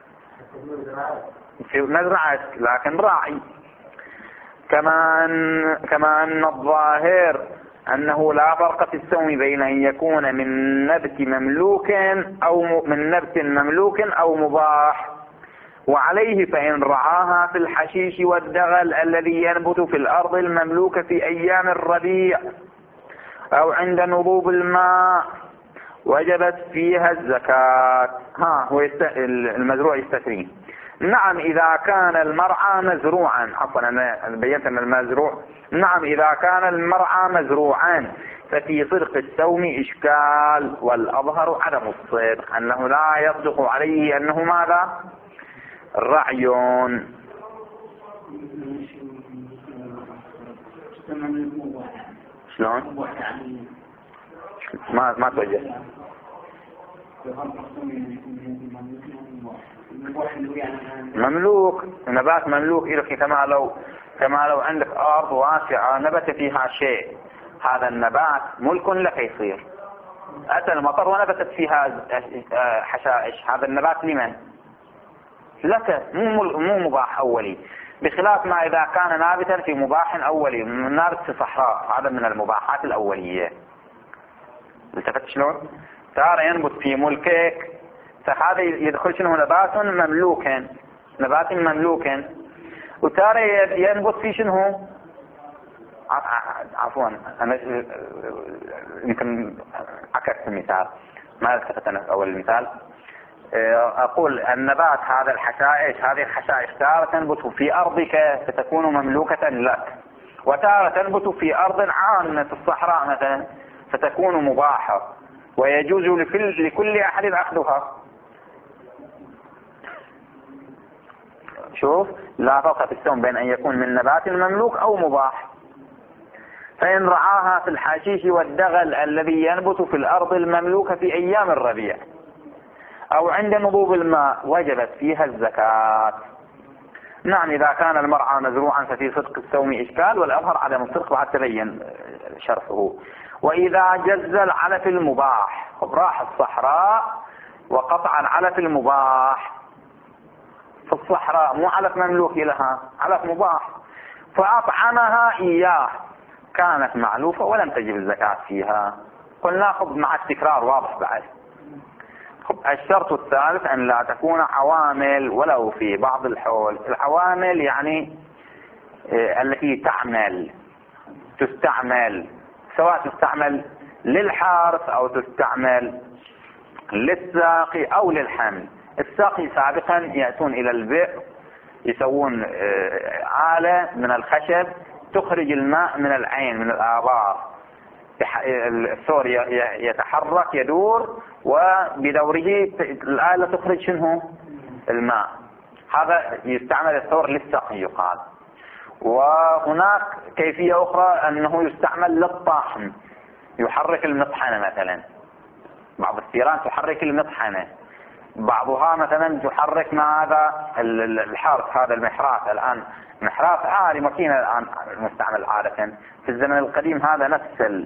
في مزرعة لكن راعي. كما أن, كما أن الظاهر أنه لا فرق في السوم بين أن يكون من نبت مملوك أو من نبت مملوك أو مباح. وعليه فإن رعاها في الحشيش والدغل الذي ينبت في الأرض المملوكة في أيام الربيع أو عند نضوب الماء وجبت فيها الزكاة. ها هو يست... المزروع يستثني. نعم إذا كان المرعى مزروعا، عفوا أنا بينت أن المزروع، نعم إذا كان المرعى مزروعا ففي صدق السوم إشكال، والأظهر عدم الصدق، أنه لا يصدق عليه أنه ماذا؟ رعي. شلون؟ ما ما توجه. مملوك، نبات مملوك إلك، كما لو كما لو عندك أرض واسعة نبت فيها شيء، هذا النبات ملك لك يصير. أتى المطر ونبتت فيها حشائش، هذا النبات لمن؟ لك، مو مو مباح أولي، بخلاف ما إذا كان نابتا في مباح أولي، نابت في صحراء، هذا من المباحات الأولية. التفت شلون؟ ترى ينبت في ملكك، فهذا يدخل شنو؟ نبات مملوكا، نبات مملوكا. وترى ينبت في شنو؟ عفوا أنا يمكن عكست المثال، ما التفت أنا في أول المثال. أقول النبات هذا الحشائش، هذه الحشائش تارة تنبت في أرضك فتكون مملوكة لك، وتارة تنبت في أرض عامة في الصحراء مثلا فتكون مباحة، ويجوز لكل, لكل أحد أخذها. شوف، لا فرق في السوم بين أن يكون من نبات مملوك أو مباح. فإن رعاها في الحشيش والدغل الذي ينبت في الأرض المملوكة في أيام الربيع أو عند نضوب الماء وجبت فيها الزكاة. نعم إذا كان المرعى مزروعا ففي صدق السوم إشكال، والأظهر عدم الصدق بعد تبين شرحه. وإذا جز العلف المباح، راح الصحراء وقطع العلف المباح في الصحراء، مو علف مملوك لها، علف مباح، فأطعمها إياه كانت معلوفة ولم تجب الزكاة فيها. قلنا خذ مع التكرار واضح بعد. خب الشرط الثالث أن لا تكون عوامل ولو في بعض الحول. العوامل يعني التي تعمل تستعمل، سواء تستعمل للحرث أو تستعمل للساقي أو للحمل. الساقي سابقا يأتون إلى البئر يسوون آلة من الخشب تخرج الماء من العين من الآبار، الثور يتحرك يدور وبدوره الآلة تخرج شنو الماء. هذا يستعمل الثور للسقي يقال. وهناك كيفية أخرى أنه يستعمل للطحن، يحرك المطحنة مثلا، بعض الثيران تحرك المطحنة، بعضها مثلا تحرك مع هذا الحرث، هذا المحراث. الآن محراث عالي ماكينة الآن مستعمل عادة. في الزمن القديم هذا نفس ال...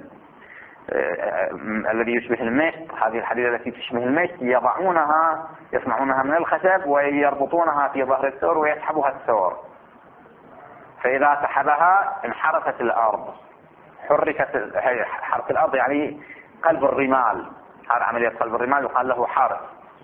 الذي يشبه المشط، هذه الحديدة التي تشبه المشط يضعونها يصنعونها من الخشب ويربطونها في ظهر الثور ويسحبها الثور، فإذا سحبها انحرفت الأرض، حركت حرف الأرض يعني قلب الرمال. هذا عملية قلب الرمال يقال له حرث.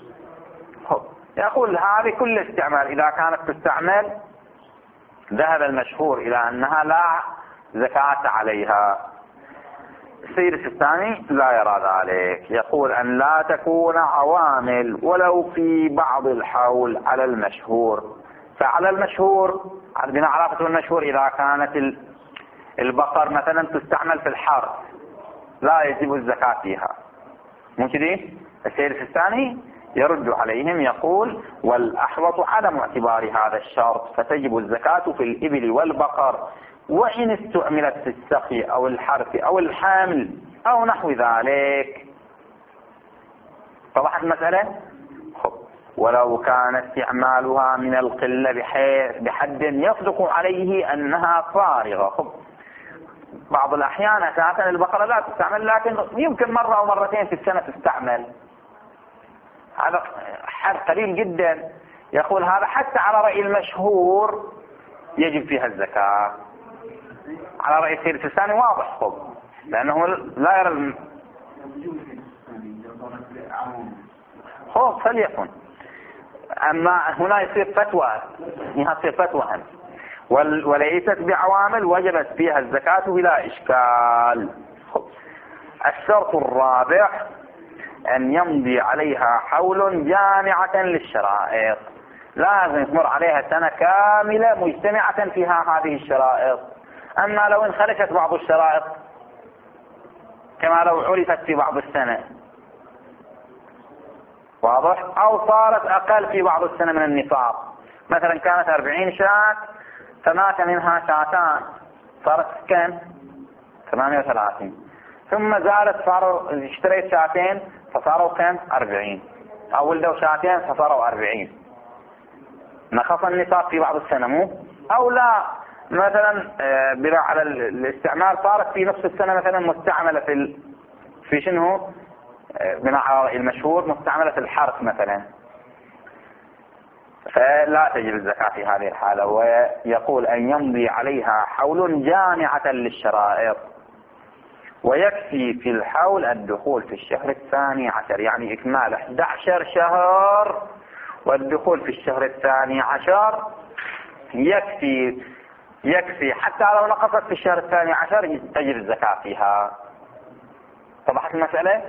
يقول هذه كل استعمال إذا كانت تستعمل ذهب المشهور إلى أنها لا زكاة عليها. السيد الثاني لا يرى ذلك، يقول أن لا تكون عوامل ولو في بعض الحول على المشهور. فعلى المشهور بناء على فتوى المشهور إذا كانت البقر مثلا تستعمل في الحرث لا يجب الزكاة فيها، مو كذي؟ السيد الثاني يرد عليهم يقول والأحوط عدم اعتبار هذا الشرط، فتجب الزكاة في الإبل والبقر وإن استعملت في السقي أو الحرث أو الحامل أو نحو ذلك. طبعا المسألة ولو كان استعمالها من القلة بحد يصدق عليه أنها فارغة. بعض الأحيان أساسا البقرة لا تستعمل، لكن يمكن مرة أو مرتين في السنة تستعمل، هذا حد قليل جدا. يقول هذا حتى على رأي المشهور يجب فيها الزكاة. على رأي السيد الثاني واضح خب، لأنه لا يرى الم... خب فليكن. أما هنا يصير فتوى، هنا يصير فتوى هم. وليست بعوامل وجبت فيها الزكاة بلا إشكال. الشرط الرابع أن يمضي عليها حول جامعة للشرائط، لازم تمر عليها سنة كاملة مجتمعة فيها هذه الشرائط. أما لو انخرجت بعض الشرائط كما لو عرفت في بعض السنة، واضح، أو صارت أقل في بعض السنة من النصاب، مثلا كانت أربعين شاة فمات منها شاتان صارت كم؟ ثمانية وثلاثين، ثم زادت صاروا اشتريت شاتين فصاروا كم؟ أربعين، أو ولدوا شاتين فصاروا أربعين، نقص النصاب في بعض السنة مو؟ أو لا مثلا بناء على الاستعمال صارت في نصف السنة مثلا مستعملة في ال... في شنو؟ بناء على المشهور مستعملة في الحرث مثلا، فلا تجب الزكاة في هذه الحالة. ويقول أن يمضي عليها حول جامعة للشرائط، ويكفي في الحول الدخول في الشهر الثاني عشر، يعني إكمال أحد عشر شهر والدخول في الشهر الثاني عشر يكفي يكفي حتى لو نقصت في الشهر الثاني عشر تجب الزكاة فيها. طبعا المسألة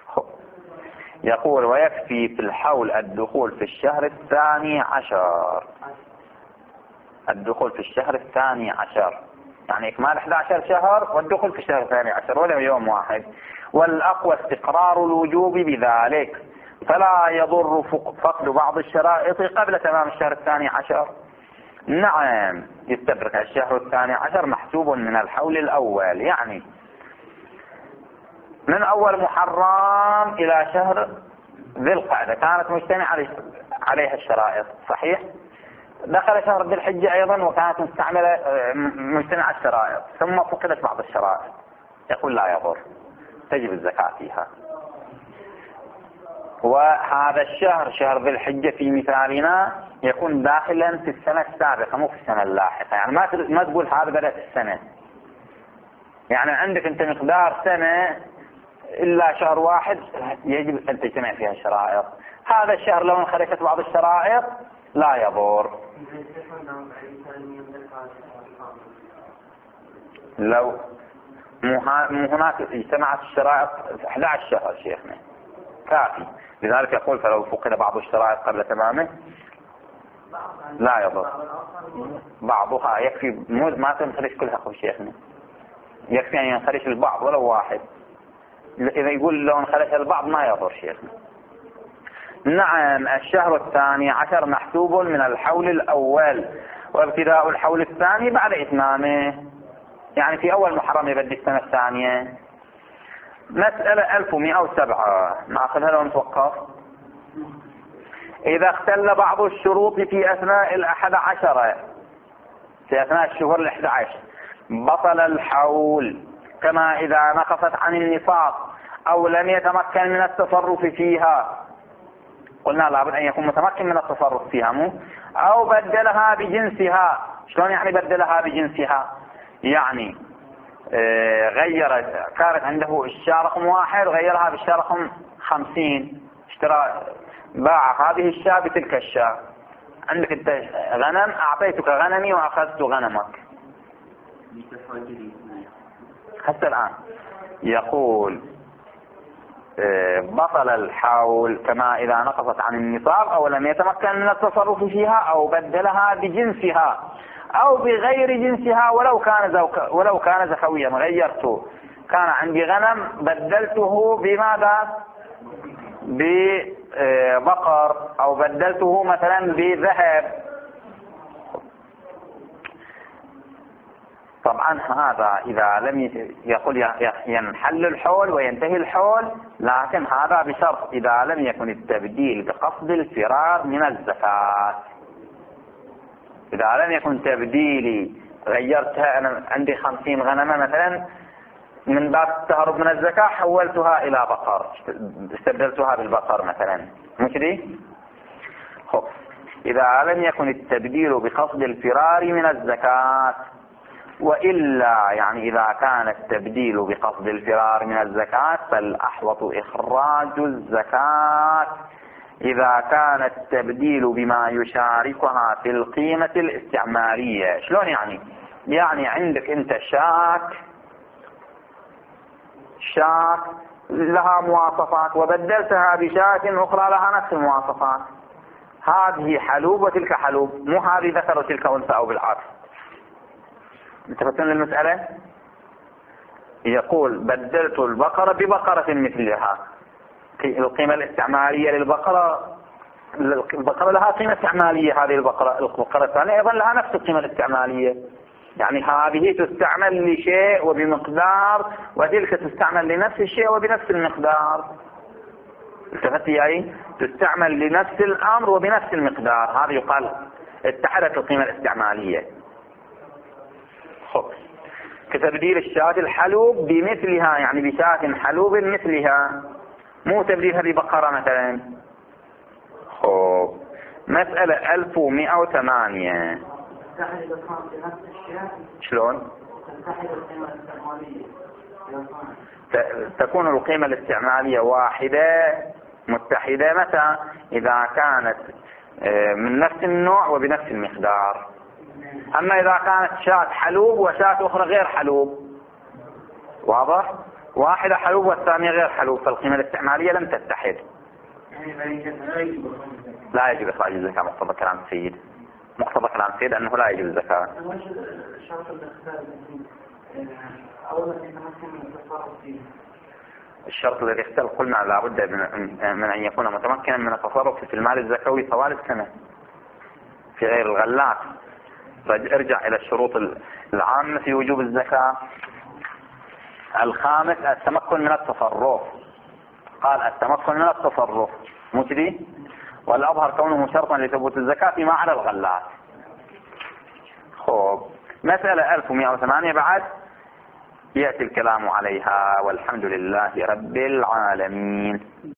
يقول ويكفي في الحول الدخول في الشهر الثاني عشر، الدخول في الشهر الثاني عشر يعني إكمال أحد عشر شهر والدخول في الشهر الثاني عشر ولو يوم واحد. والأقوى استقرار الوجوب بذلك، فلا يضر فقد بعض الشرائط قبل تمام الشهر الثاني عشر. نعم يستبرك الشهر الثاني عشر محسوب من الحول الأول، يعني من أول محرم إلى شهر ذي القعدة كانت مجتمع عليها الشرائط، صحيح؟ دخل شهر ذي الحجة أيضا وكانت مستعملة مجتمع الشرائط، ثم فقدت بعض الشرائط، يقول لا يضر تجب الزكاة فيها. وهذا الشهر شهر ذي الحجة في مثالنا يكون داخلا في السنة السابقة مو في السنة اللاحقة، يعني ما ما تقول هذا بدأت السنة، يعني عندك أنت مقدار سنة إلا شهر واحد يجب أن تجتمع فيها الشرائط. هذا الشهر لو انخرجت بعض الشرائط لا يضر. لو مو هناك اجتمعت الشرائط أحد عشر شهر شيخنا كافي. لذلك يقول فلو فقد بعض الشرائط قبل تمامه لا يضر. بعضها يكفي، ما تنخرج كلها أخو شيخنا، يكفي أن ينخرج البعض ولو واحد. إذا يقول لو انخرج البعض ما يضر شيخنا. نعم. الشهر الثاني عشر محسوب من الحول الأول، وابتداء الحول الثاني بعد إتمامه، يعني في أول محرم يبدي السنة الثانية. مسألة ألف ومئة وسبعة نأخذها لو نتوقف. إذا اختل بعض الشروط في أثناء الأحد عشر، في أثناء الشهور الأحد عشر، بطل الحول، كما إذا نقصت عن النصاب أو لم يتمكن من التصرف فيها. قلنا لابد أن يكون متمكن من التصرف فيها، مو أو بدلها بجنسها. شلون يعني بدلها بجنسها؟ يعني اه غيرت، كانت عنده الشاة رقم واحد غيرها بالشاة رقم خمسين، اشترى باع هذه الشاة بتلك الشاة. عندك انت غنم، أعطيتك غنمي وأخذت غنمك. حتى الآن يقول بطل الحول كما إذا نقصت عن النصاب أو لم يتمكن من التصرف فيها أو بدلها بجنسها أو بغير جنسها ولو كان زوك ولو كان زخويا. غيرته، كان عندي غنم بدلته بماذا؟ ببقر، أو بدلته مثلا بذهب. طبعا هذا إذا لم يقول ينحل الحول وينتهي الحول، لكن هذا بشرط إذا لم يكن التبديل بقصد الفرار من الزكاة. إذا لم يكن تبديلي غيرتها، أنا عندي خمسين غنمة مثلا، من باب التهرب من الزكاة حولتها إلى بقر، استبدلتها بالبقر مثلا، مش دي؟ خب إذا لم يكن التبديل بقصد الفرار من الزكاة، وإلا يعني إذا كان التبديل بقصد الفرار من الزكاة فالأحوط إخراج الزكاة إذا كان التبديل بما يشاركها في القيمة الاستعمارية. شلون يعني؟ يعني عندك أنت شاك شاك لها مواصفات وبدلتها بشاة أخرى لها نفس المواصفات، هذه حلوب وتلك حلوب، مو هذه ذكر وتلك أنثى أو بالعكس. انتبهتم للمسألة؟ يقول بدلت البقرة ببقرة مثلها، القيمة الاستعمالية للبقرة، البقرة لها قيمة استعمالية، هذه البقرة البقرة الثانية أيضا لها نفس القيمة الاستعمالية، يعني هذه تستعمل لشيء وبمقدار وتلك تستعمل لنفس الشيء وبنفس المقدار. التفت يعني تستعمل لنفس الأمر وبنفس المقدار، هذا يقال اتحدت القيمة الاستعمالية. كتبديل الشاة الحلوب بمثلها، يعني بشاة حلوب مثلها، مو تبديلها ببقرة مثلا. خب مسألة ألف ومئة وثمانية. شلون؟ تكون القيمة الاستعمالية واحدة متحدة متى؟ إذا كانت من نفس النوع وبنفس المقدار. أما إذا كانت شاة حلوب وشاة أخرى غير حلوب، واضح؟ واحدة حلوب والثانية غير حلوب، فالقيمة الاستعمالية لم تتحد. لا يجب إخراج الزكاة مقتضى كلام السيد، مقتضى كلام السيد أنه لا يجب الزكاة. الشرط الذي اختل قلنا لابد من أن يكون متمكنا من التصرف في المال الزكوي طوال السنة في غير الغلات. ارجع إلى الشروط العامة في وجوب الزكاة. الخامس التمكن من التصرف، قال التمكن من التصرف مجري، والأظهر كونه شرطا لثبوت الزكاة فيما على الغلات. خب مسألة ألف ومئة وثمانية بعد يأتي الكلام عليها، والحمد لله رب العالمين.